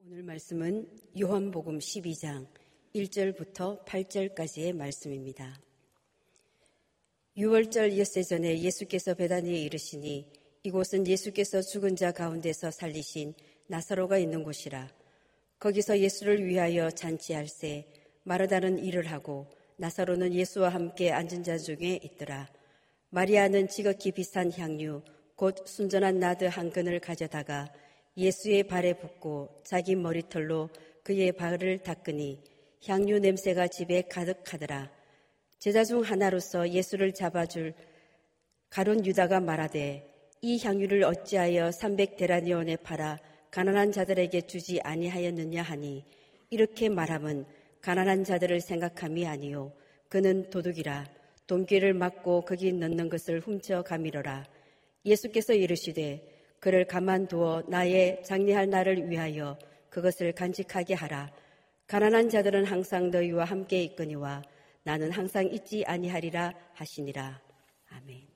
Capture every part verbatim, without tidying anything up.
오늘 말씀은 요한복음 십이 장 일 절부터 팔 절까지의 말씀입니다. 유월절 엿새 전에 예수께서 베다니에 이르시니 이곳은 예수께서 죽은 자 가운데서 살리신 나사로가 있는 곳이라. 거기서 예수를 위하여 잔치할새 마르다는 일을 하고 나사로는 예수와 함께 앉은 자 중에 있더라. 마리아는 지극히 비싼 향유 곧 순전한 나드 한 근을 가져다가 예수의 발에 붓고 자기 머리털로 그의 발을 닦으니 향유 냄새가 집에 가득하더라. 제자 중 하나로서 예수를 잡아줄 가룟 유다가 말하되 이 향유를 어찌하여 삼백 데나리온에 팔아 가난한 자들에게 주지 아니하였느냐 하니 이렇게 말함은 가난한 자들을 생각함이 아니요 그는 도둑이라 돈귀를 막고 거기 넣는 것을 훔쳐 가미러라. 예수께서 이르시되 그를 가만두어 나의 장례할 날을 위하여 그것을 간직하게 하라. 가난한 자들은 항상 너희와 함께 있거니와 나는 항상 있지 아니하리라 하시니라. 아멘.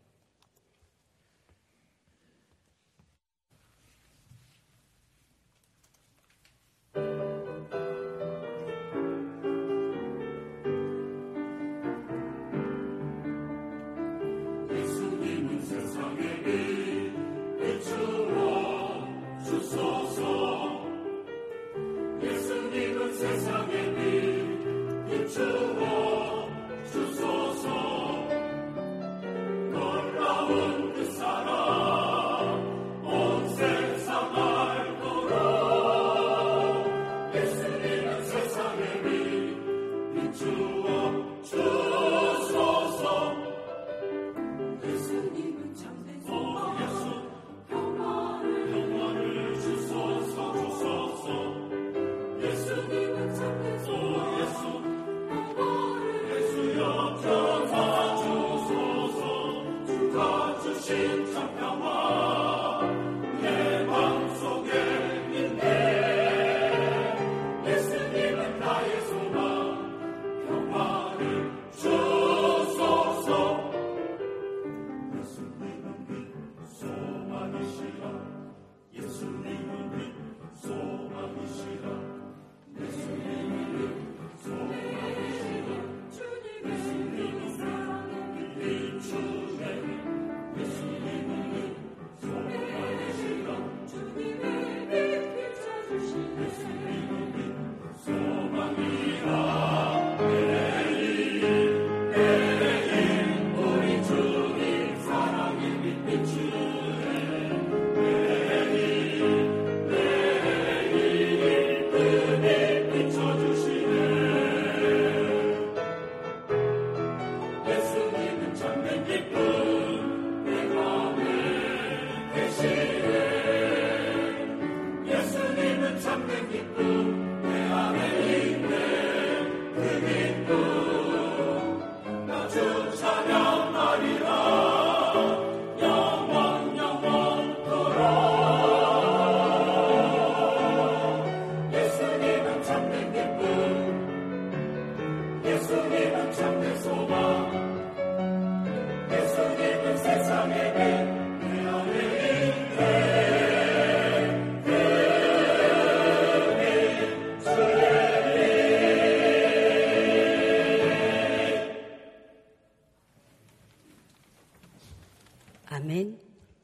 아멘.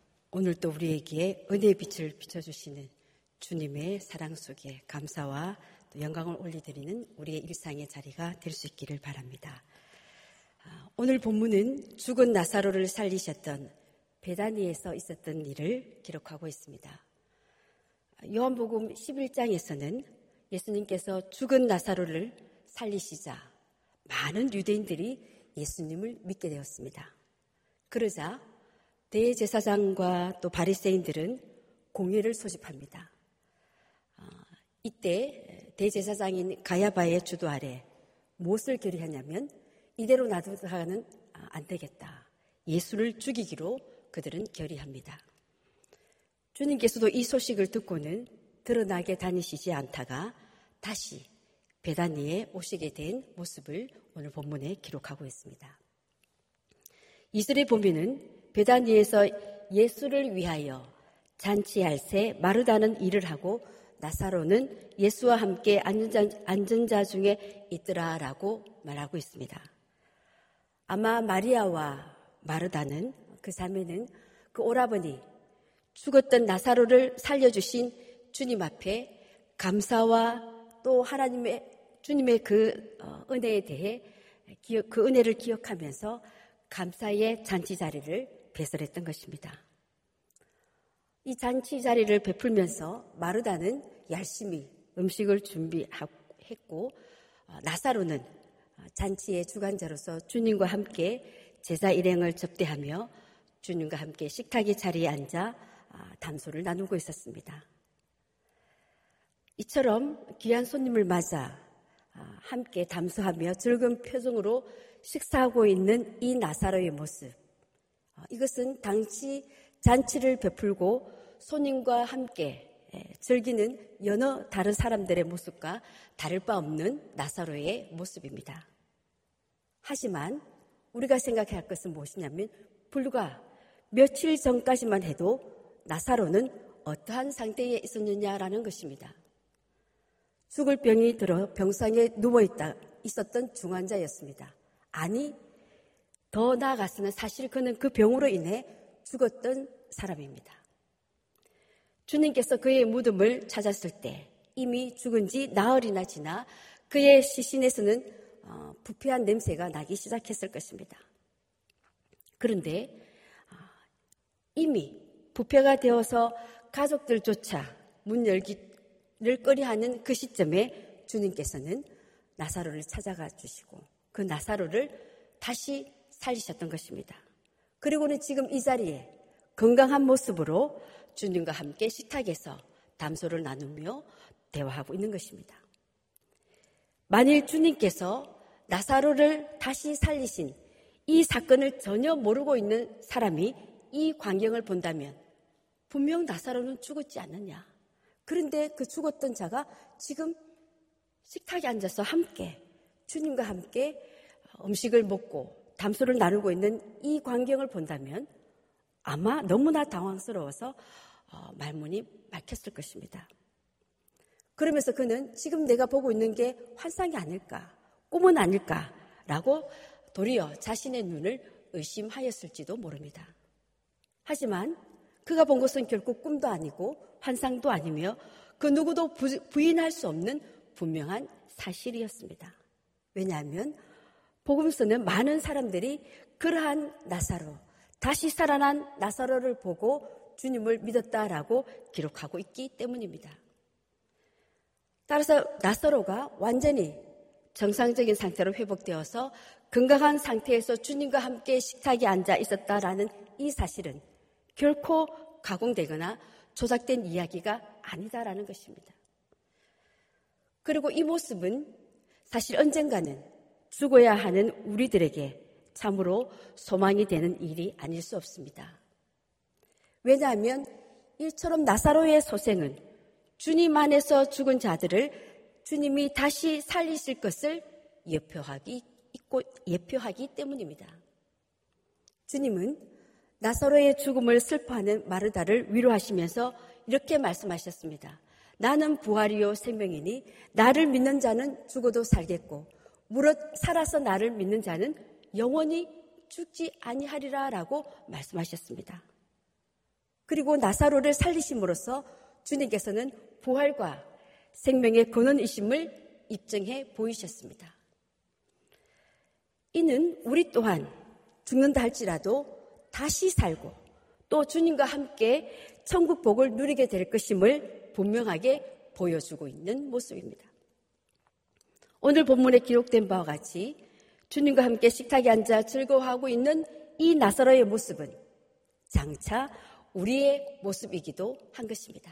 오늘도 우리에게 은혜의 빛을 비춰주시는 주님의 사랑 속에 감사와 또 영광을 올려드리는 우리의 일상의 자리가 될 수 있기를 바랍니다. 오늘 본문은 죽은 나사로를 살리셨던 베다니에서 있었던 일을 기록하고 있습니다. 요한복음 십일 장에서는 예수님께서 죽은 나사로를 살리시자 많은 유대인들이 예수님을 믿게 되었습니다. 그러자 대제사장과 또 바리새인들은 공회를 소집합니다. 이때 대제사장인 가야바의 주도 아래 무엇을 결의하냐면 이대로 놔두고는 안 되겠다. 예수를 죽이기로 그들은 결의합니다. 주님께서도 이 소식을 듣고는 드러나게 다니시지 않다가 다시 베다니에 오시게 된 모습을 오늘 본문에 기록하고 있습니다. 이 절에 보면은 베다니에서 예수를 위하여 잔치할 새 마르다는 일을 하고 나사로는 예수와 함께 앉은 자, 앉은 자 중에 있더라라고 말하고 있습니다. 아마 마리아와 마르다는 그 자매는 그 오라버니 죽었던 나사로를 살려주신 주님 앞에 감사와 또 하나님의 주님의 그 은혜에 대해 기억, 그 은혜를 기억하면서 감사의 잔치 자리를 배설했던 것입니다. 이 잔치 자리를 베풀면서 마르다는 열심히 음식을 준비했고 나사로는 잔치의 주관자로서 주님과 함께 제사 일행을 접대하며 주님과 함께 식탁의 자리에 앉아 담소를 나누고 있었습니다. 이처럼 귀한 손님을 맞아 함께 담소하며 즐거운 표정으로 식사하고 있는 이 나사로의 모습, 이것은 당시 잔치를 베풀고 손님과 함께 즐기는 여러 다른 사람들의 모습과 다를 바 없는 나사로의 모습입니다. 하지만 우리가 생각해야 할 것은 무엇이냐면 불과 며칠 전까지만 해도 나사로는 어떠한 상태에 있었느냐라는 것입니다. 죽을 병이 들어 병상에 누워있다 있었던 중환자였습니다. 아니, 더 나아가서는 사실 그는 그 병으로 인해 죽었던 사람입니다. 주님께서 그의 무덤을 찾았을 때 이미 죽은 지 나흘이나 지나 그의 시신에서는 어, 부패한 냄새가 나기 시작했을 것입니다. 그런데 어, 이미 부패가 되어서 가족들조차 문 열기를 꺼려하는 그 시점에 주님께서는 나사로를 찾아가 주시고 그 나사로를 다시 살리셨던 것입니다. 그리고는 지금 이 자리에 건강한 모습으로 주님과 함께 식탁에서 담소를 나누며 대화하고 있는 것입니다. 만일 주님께서 나사로를 다시 살리신 이 사건을 전혀 모르고 있는 사람이 이 광경을 본다면 분명 나사로는 죽었지 않느냐. 그런데 그 죽었던 자가 지금 식탁에 앉아서 함께 주님과 함께 음식을 먹고 담소를 나누고 있는 이 광경을 본다면 아마 너무나 당황스러워서 말문이 막혔을 것입니다. 그러면서 그는 지금 내가 보고 있는 게 환상이 아닐까, 꿈은 아닐까라고 도리어 자신의 눈을 의심하였을지도 모릅니다. 하지만 그가 본 것은 결국 꿈도 아니고 환상도 아니며 그 누구도 부인할 수 없는 분명한 사실이었습니다. 왜냐하면 복음서는 많은 사람들이 그러한 나사로, 다시 살아난 나사로를 보고 주님을 믿었다라고 기록하고 있기 때문입니다. 따라서 나사로가 완전히 정상적인 상태로 회복되어서 건강한 상태에서 주님과 함께 식탁에 앉아 있었다라는 이 사실은 결코 가공되거나 조작된 이야기가 아니다라는 것입니다. 그리고 이 모습은 사실 언젠가는 죽어야 하는 우리들에게 참으로 소망이 되는 일이 아닐 수 없습니다. 왜냐하면 이처럼 나사로의 소생은 주님 안에서 죽은 자들을 주님이 다시 살리실 것을 예표하기, 있고, 예표하기 때문입니다. 주님은 나사로의 죽음을 슬퍼하는 마르다를 위로하시면서 이렇게 말씀하셨습니다. 나는 부활이요 생명이니 나를 믿는 자는 죽어도 살겠고 무릇 살아서 나를 믿는 자는 영원히 죽지 아니하리라 라고 말씀하셨습니다. 그리고 나사로를 살리심으로써 주님께서는 부활과 생명의 근원이심을 입증해 보이셨습니다. 이는 우리 또한 죽는다 할지라도 다시 살고 또 주님과 함께 천국 복을 누리게 될 것임을 분명하게 보여주고 있는 모습입니다. 오늘 본문에 기록된 바와 같이 주님과 함께 식탁에 앉아 즐거워하고 있는 이 나사로의 모습은 장차 우리의 모습이기도 한 것입니다.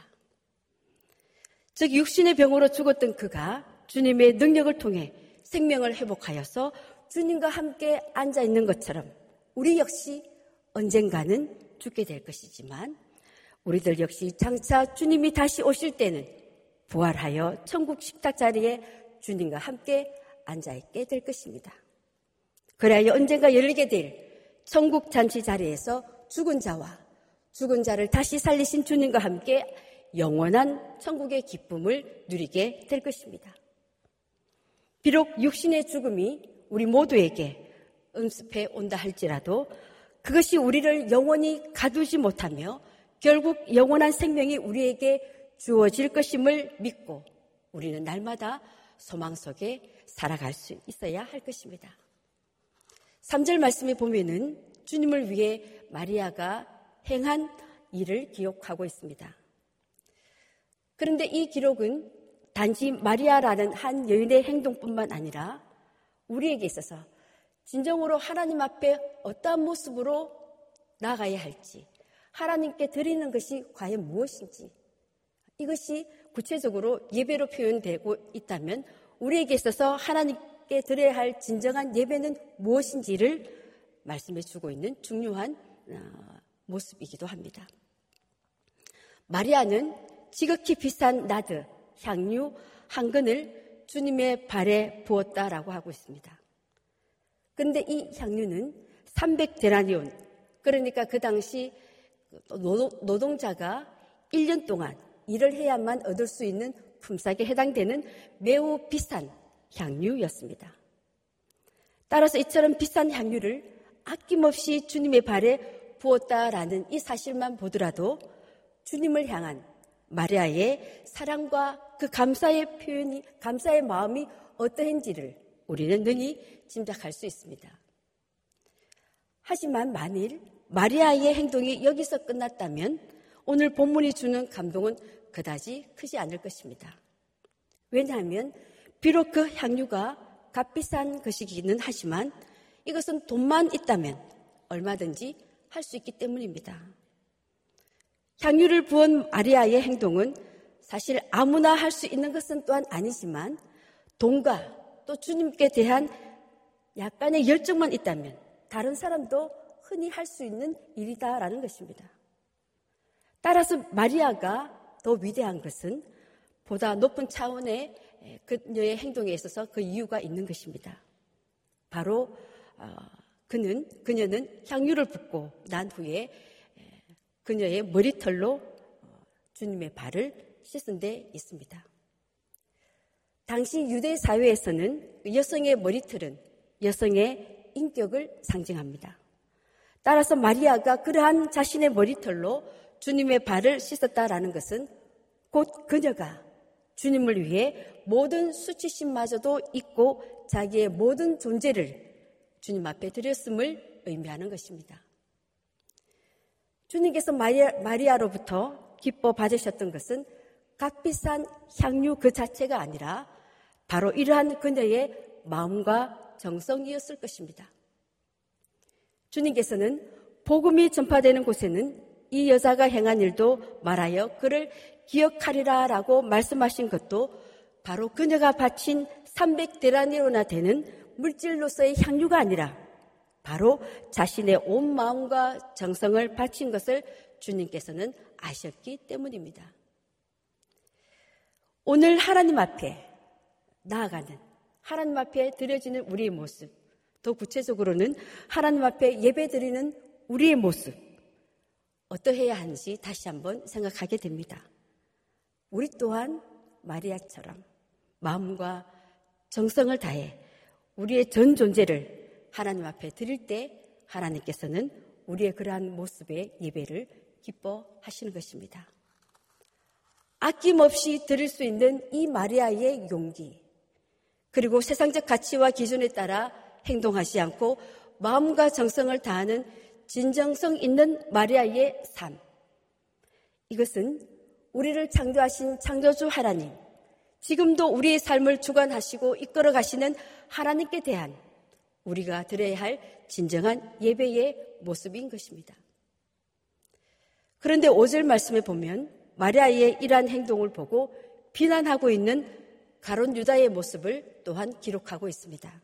즉 육신의 병으로 죽었던 그가 주님의 능력을 통해 생명을 회복하여서 주님과 함께 앉아있는 것처럼 우리 역시 언젠가는 죽게 될 것이지만 우리들 역시 장차 주님이 다시 오실 때는 부활하여 천국 식탁 자리에 주님과 함께 앉아있게 될 것입니다. 그래야 언젠가 열리게 될 천국 잔치 자리에서 죽은 자와 죽은 자를 다시 살리신 주님과 함께 영원한 천국의 기쁨을 누리게 될 것입니다. 비록 육신의 죽음이 우리 모두에게 음습해 온다 할지라도 그것이 우리를 영원히 가두지 못하며 결국 영원한 생명이 우리에게 주어질 것임을 믿고 우리는 날마다 소망 속에 살아갈 수 있어야 할 것입니다. 삼 절 말씀에 보면은 주님을 위해 마리아가 행한 일을 기록하고 있습니다. 그런데 이 기록은 단지 마리아라는 한 여인의 행동뿐만 아니라 우리에게 있어서 진정으로 하나님 앞에 어떠한 모습으로 나아가야 할지, 하나님께 드리는 것이 과연 무엇인지, 이것이 구체적으로 예배로 표현되고 있다면 우리에게 있어서 하나님께 드려야 할 진정한 예배는 무엇인지를 말씀해 주고 있는 중요한 모습이기도 합니다. 마리아는 지극히 비싼 나드, 향유 한 근을 주님의 발에 부었다라고 하고 있습니다. 그런데 이 향유는 삼백 데나리온, 그러니까 그 당시 노동자가 일 년 동안 일을 해야만 얻을 수 있는 품삯에 해당되는 매우 비싼 향유였습니다. 따라서 이처럼 비싼 향유를 아낌없이 주님의 발에 부었다라는 이 사실만 보더라도 주님을 향한 마리아의 사랑과 그 감사의 표현이, 감사의 마음이 어떠한지를 우리는 능히 짐작할 수 있습니다. 하지만 만일 마리아의 행동이 여기서 끝났다면 오늘 본문이 주는 감동은 그다지 크지 않을 것입니다. 왜냐하면 비록 그 향유가 값비싼 것이기는 하지만 이것은 돈만 있다면 얼마든지 할 수 있기 때문입니다. 향유를 부은 마리아의 행동은 사실 아무나 할 수 있는 것은 또한 아니지만 돈과 또 주님께 대한 약간의 열정만 있다면 다른 사람도 흔히 할 수 있는 일이다라는 것입니다. 따라서 마리아가 더 위대한 것은 보다 높은 차원의 그녀의 행동에 있어서 그 이유가 있는 것입니다. 바로 그는, 그녀는 향유를 붓고 난 후에 그녀의 머리털로 주님의 발을 씻은 데 있습니다. 당시 유대 사회에서는 여성의 머리털은 여성의 인격을 상징합니다. 따라서 마리아가 그러한 자신의 머리털로 주님의 발을 씻었다라는 것은 곧 그녀가 주님을 위해 모든 수치심마저도 잊고 자기의 모든 존재를 주님 앞에 드렸음을 의미하는 것입니다. 주님께서 마리아, 마리아로부터 기뻐 받으셨던 것은 값비싼 향유 그 자체가 아니라 바로 이러한 그녀의 마음과 정성이었을 것입니다. 주님께서는 복음이 전파되는 곳에는 이 여자가 행한 일도 말하여 그를 기억하리라 라고 말씀하신 것도 바로 그녀가 바친 삼백 데나리오나 되는 물질로서의 향유가 아니라 바로 자신의 온 마음과 정성을 바친 것을 주님께서는 아셨기 때문입니다. 오늘 하나님 앞에 나아가는, 하나님 앞에 드려지는 우리의 모습, 더 구체적으로는 하나님 앞에 예배드리는 우리의 모습, 어떠해야 하는지 다시 한번 생각하게 됩니다. 우리 또한 마리아처럼 마음과 정성을 다해 우리의 전 존재를 하나님 앞에 드릴 때 하나님께서는 우리의 그러한 모습의 예배를 기뻐하시는 것입니다. 아낌없이 드릴 수 있는 이 마리아의 용기, 그리고 세상적 가치와 기준에 따라 행동하지 않고 마음과 정성을 다하는 진정성 있는 마리아의 삶, 이것은 우리를 창조하신 창조주 하나님, 지금도 우리의 삶을 주관하시고 이끌어 가시는 하나님께 대한 우리가 드려야 할 진정한 예배의 모습인 것입니다. 그런데 오 절 말씀에 보면 마리아의 이러한 행동을 보고 비난하고 있는 가룟 유다의 모습을 또한 기록하고 있습니다.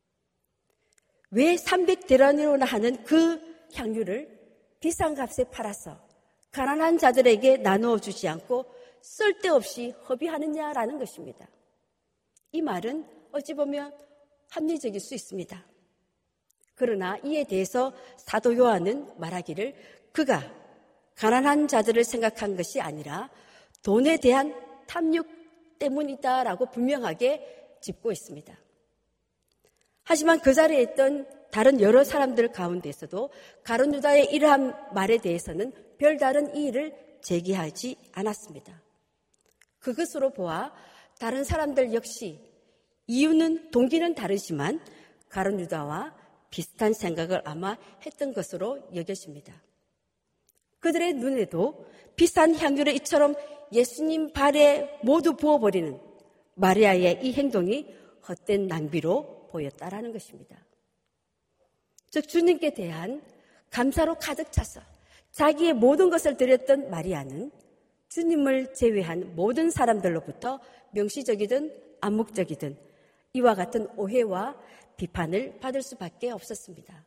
왜 삼백 데나리오나 하는 그 향유를 비싼 값에 팔아서 가난한 자들에게 나누어 주지 않고 쓸데없이 허비하느냐라는 것입니다. 이 말은 어찌 보면 합리적일 수 있습니다. 그러나 이에 대해서 사도 요한은 말하기를 그가 가난한 자들을 생각한 것이 아니라 돈에 대한 탐욕 때문이다라고 분명하게 짚고 있습니다. 하지만 그 자리에 있던 다른 여러 사람들 가운데서도 가룟 유다의 이러한 말에 대해서는 별다른 이의를 제기하지 않았습니다. 그것으로 보아 다른 사람들 역시 이유는 동기는 다르지만 가룟 유다와 비슷한 생각을 아마 했던 것으로 여겨집니다. 그들의 눈에도 비싼 향유를 이처럼 예수님 발에 모두 부어버리는 마리아의 이 행동이 헛된 낭비로 보였다라는 것입니다. 즉 주님께 대한 감사로 가득 차서 자기의 모든 것을 드렸던 마리아는 주님을 제외한 모든 사람들로부터 명시적이든 암묵적이든 이와 같은 오해와 비판을 받을 수밖에 없었습니다.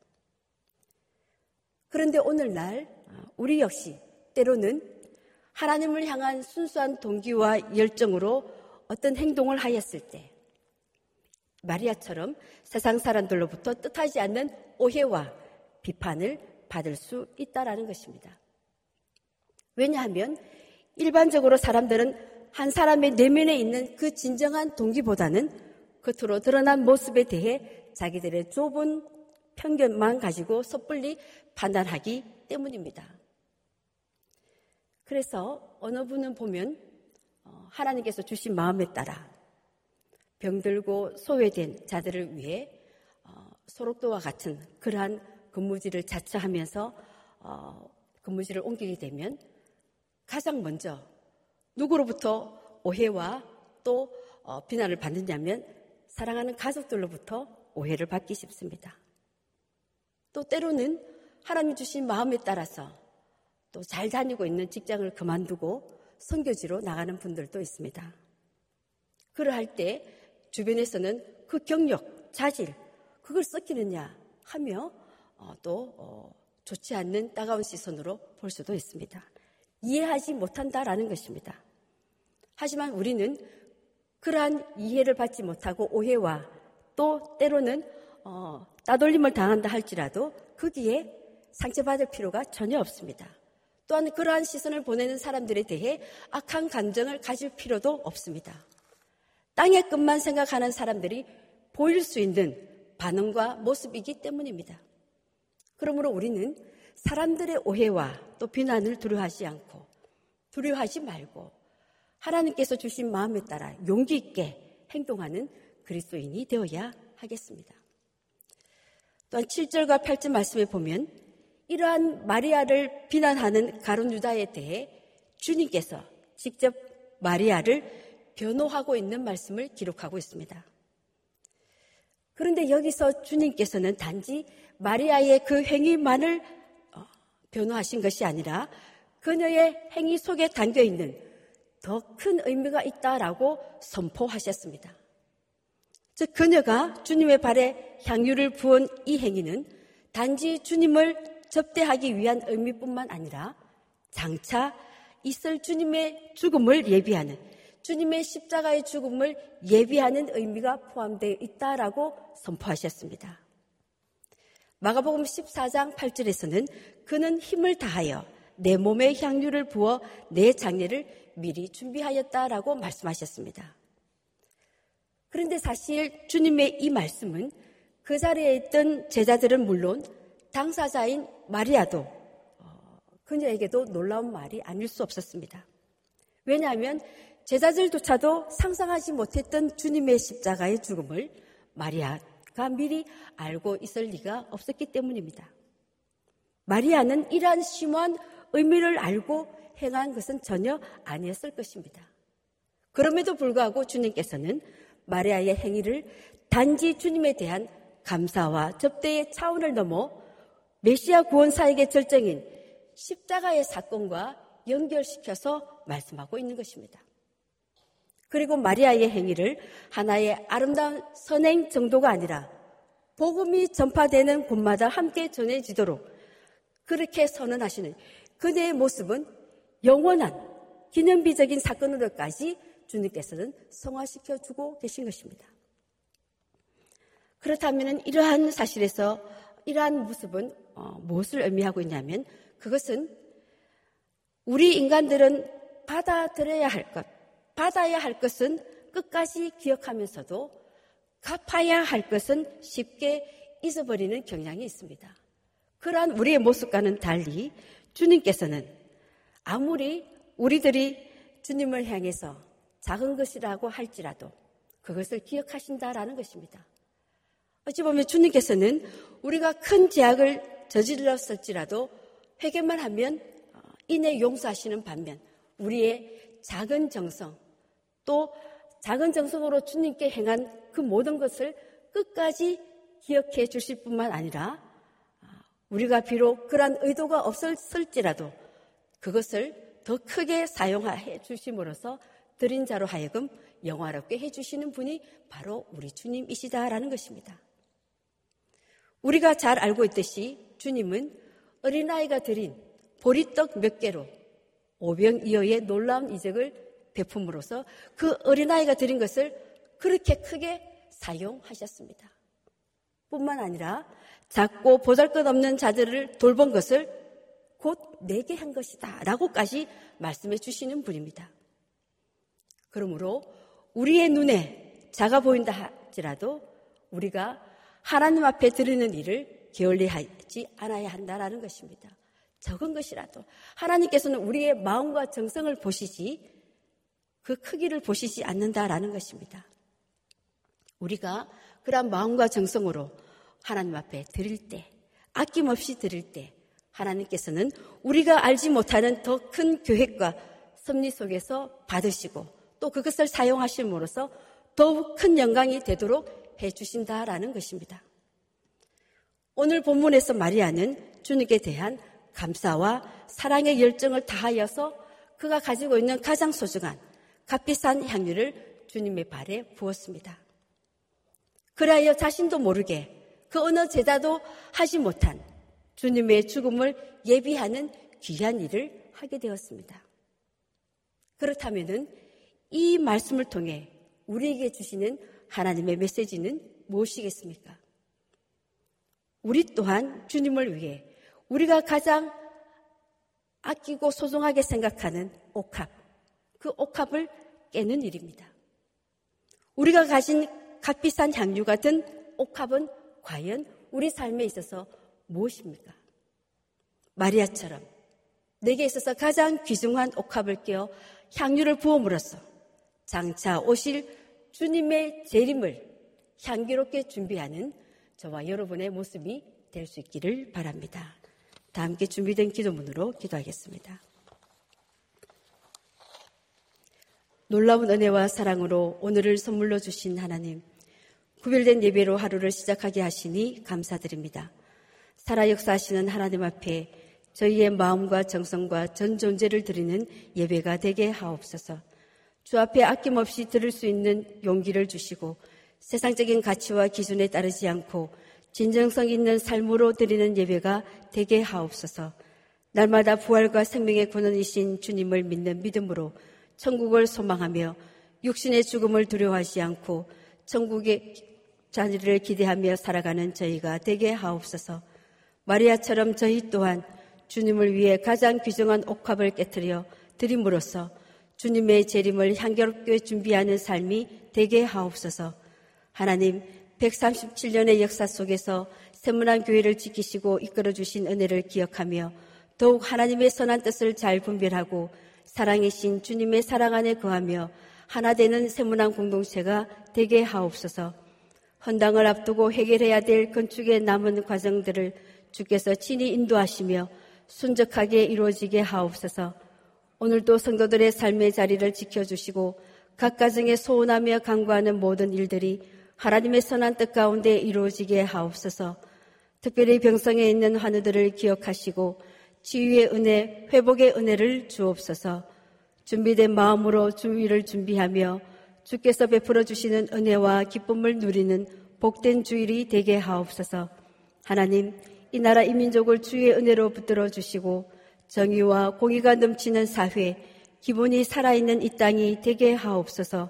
그런데 오늘날 우리 역시 때로는 하나님을 향한 순수한 동기와 열정으로 어떤 행동을 하였을 때 마리아처럼 세상 사람들로부터 뜻하지 않는 오해와 비판을 받을 수 있다라는 것입니다. 왜냐하면 일반적으로 사람들은 한 사람의 내면에 있는 그 진정한 동기보다는 겉으로 드러난 모습에 대해 자기들의 좁은 편견만 가지고 섣불리 판단하기 때문입니다. 그래서 어느 분은 보면 하나님께서 주신 마음에 따라 병들고 소외된 자들을 위해 소록도와 같은 그러한 근무지를 자처하면서 근무지를 옮기게 되면 가장 먼저 누구로부터 오해와 또 비난을 받느냐면 사랑하는 가족들로부터 오해를 받기 쉽습니다. 또 때로는 하나님 주신 마음에 따라서 또 잘 다니고 있는 직장을 그만두고 선교지로 나가는 분들도 있습니다. 그러할 때 주변에서는 그 경력, 자질, 그걸 썩히느냐 하며 또 좋지 않는 따가운 시선으로 볼 수도 있습니다. 이해하지 못한다라는 것입니다. 하지만 우리는 그러한 이해를 받지 못하고 오해와 또 때로는 어, 따돌림을 당한다 할지라도 거기에 상처받을 필요가 전혀 없습니다. 또한 그러한 시선을 보내는 사람들에 대해 악한 감정을 가질 필요도 없습니다. 땅의 끝만 생각하는 사람들이 보일 수 있는 반응과 모습이기 때문입니다. 그러므로 우리는 사람들의 오해와 또 비난을 두려워하지 않고 두려워하지 말고 하나님께서 주신 마음에 따라 용기 있게 행동하는 그리스도인이 되어야 하겠습니다. 또한 칠 절과 팔 절 말씀에 보면 이러한 마리아를 비난하는 가룟 유다에 대해 주님께서 직접 마리아를 변호하고 있는 말씀을 기록하고 있습니다. 그런데 여기서 주님께서는 단지 마리아의 그 행위만을 변호하신 것이 아니라 그녀의 행위 속에 담겨있는 더 큰 의미가 있다라고 선포하셨습니다. 즉 그녀가 주님의 발에 향유를 부은 이 행위는 단지 주님을 접대하기 위한 의미뿐만 아니라 장차 있을 주님의 죽음을 예비하는 주님의 십자가의 죽음을 예비하는 의미가 포함되어 있다라고 선포하셨습니다. 마가복음 십사 장 팔 절에서는 그는 힘을 다하여 내 몸에 향유를 부어 내 장례를 미리 준비하였다라고 말씀하셨습니다. 그런데 사실 주님의 이 말씀은 그 자리에 있던 제자들은 물론 당사자인 마리아도 그녀에게도 놀라운 말이 아닐 수 없었습니다. 왜냐하면 제자들조차도 상상하지 못했던 주님의 십자가의 죽음을 마리아가 미리 알고 있을 리가 없었기 때문입니다. 마리아는 이러한 심오한 의미를 알고 행한 것은 전혀 아니었을 것입니다. 그럼에도 불구하고 주님께서는 마리아의 행위를 단지 주님에 대한 감사와 접대의 차원을 넘어 메시아 구원사역의 절정인 십자가의 사건과 연결시켜서 말씀하고 있는 것입니다. 그리고 마리아의 행위를 하나의 아름다운 선행 정도가 아니라 복음이 전파되는 곳마다 함께 전해지도록 그렇게 선언하시는 그녀의 모습은 영원한 기념비적인 사건으로까지 주님께서는 성화시켜주고 계신 것입니다. 그렇다면 이러한 사실에서 이러한 모습은 어, 무엇을 의미하고 있냐면 그것은 우리 인간들은 받아들여야 할 것, 받아야 할 것은 끝까지 기억하면서도 갚아야 할 것은 쉽게 잊어버리는 경향이 있습니다. 그러한 우리의 모습과는 달리 주님께서는 아무리 우리들이 주님을 향해서 작은 것이라고 할지라도 그것을 기억하신다라는 것입니다. 어찌 보면 주님께서는 우리가 큰 죄악을 저질렀을지라도 회개만 하면 이내 용서하시는 반면 우리의 작은 정성, 또 작은 정성으로 주님께 행한 그 모든 것을 끝까지 기억해 주실 뿐만 아니라 우리가 비록 그러한 의도가 없었을지라도 그것을 더 크게 사용해 주심으로써 드린 자로 하여금 영화롭게 해주시는 분이 바로 우리 주님이시다라는 것입니다. 우리가 잘 알고 있듯이 주님은 어린아이가 드린 보리떡 몇 개로 오병이어의 놀라운 이적을 베품으로써 그 어린아이가 드린 것을 그렇게 크게 사용하셨습니다. 뿐만 아니라 작고 보잘것없는 자들을 돌본 것을 곧 내게 한 것이다 라고까지 말씀해 주시는 분입니다. 그러므로 우리의 눈에 작아 보인다 할지라도 우리가 하나님 앞에 드리는 일을 게을리하지 않아야 한다라는 것입니다. 적은 것이라도 하나님께서는 우리의 마음과 정성을 보시지 그 크기를 보시지 않는다라는 것입니다. 우리가 그런 마음과 정성으로 하나님 앞에 드릴 때, 아낌없이 드릴 때 하나님께서는 우리가 알지 못하는 더 큰 계획과 섭리 속에서 받으시고 또 그것을 사용하심으로써 더욱 큰 영광이 되도록 해주신다라는 것입니다. 오늘 본문에서 마리아는 주님께 대한 감사와 사랑의 열정을 다하여서 그가 가지고 있는 가장 소중한 값비싼 향유를 주님의 발에 부었습니다. 그리하여 자신도 모르게 그 어느 제자도 하지 못한 주님의 죽음을 예비하는 귀한 일을 하게 되었습니다. 그렇다면은 이 말씀을 통해 우리에게 주시는 하나님의 메시지는 무엇이겠습니까? 우리 또한 주님을 위해 우리가 가장 아끼고 소중하게 생각하는 옥합, 그 옥합을 깨는 일입니다. 우리가 가진 값비싼 향유 같은 옥합은 과연 우리 삶에 있어서 무엇입니까? 마리아처럼 내게 있어서 가장 귀중한 옥합을 깨어 향유를 부음으로써 장차 오실 주님의 재림을 향기롭게 준비하는 저와 여러분의 모습이 될 수 있기를 바랍니다. 다 함께 준비된 기도문으로 기도하겠습니다. 놀라운 은혜와 사랑으로 오늘을 선물로 주신 하나님, 구별된 예배로 하루를 시작하게 하시니 감사드립니다. 살아 역사하시는 하나님 앞에 저희의 마음과 정성과 전 존재를 드리는 예배가 되게 하옵소서. 주 앞에 아낌없이 들을 수 있는 용기를 주시고 세상적인 가치와 기준에 따르지 않고 진정성 있는 삶으로 드리는 예배가 되게 하옵소서. 날마다 부활과 생명의 근원이신 주님을 믿는 믿음으로 천국을 소망하며 육신의 죽음을 두려워하지 않고 천국의 자리를 기대하며 살아가는 저희가 되게 하옵소서. 마리아처럼 저희 또한 주님을 위해 가장 귀중한 옥합을 깨트려 드림으로써 주님의 재림을 향기롭게 준비하는 삶이 되게 하옵소서. 하나님, 백삼십칠 년의 역사 속에서 세문안 교회를 지키시고 이끌어주신 은혜를 기억하며 더욱 하나님의 선한 뜻을 잘 분별하고 사랑이신 주님의 사랑 안에 거하며 하나 되는 세문안 공동체가 되게 하옵소서. 헌당을 앞두고 해결해야 될 건축의 남은 과정들을 주께서 친히 인도하시며 순적하게 이루어지게 하옵소서. 오늘도 성도들의 삶의 자리를 지켜주시고 각 가정에 소원하며 간구하는 모든 일들이 하나님의 선한 뜻 가운데 이루어지게 하옵소서. 특별히 병성에 있는 환우들을 기억하시고 치유의 은혜, 회복의 은혜를 주옵소서. 준비된 마음으로 주일을 준비하며 주께서 베풀어 주시는 은혜와 기쁨을 누리는 복된 주일이 되게 하옵소서. 하나님, 이 나라 이 민족을 주의 은혜로 붙들어 주시고 정의와 공의가 넘치는 사회, 기본이 살아있는 이 땅이 되게 하옵소서.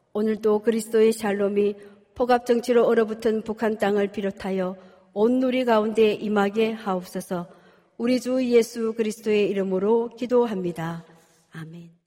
오늘도 그리스도의 샬롬이 폭압정치로 얼어붙은 북한 땅을 비롯하여 온 누리 가운데 임하게 하옵소서. 우리 주 예수 그리스도의 이름으로 기도합니다. 아멘.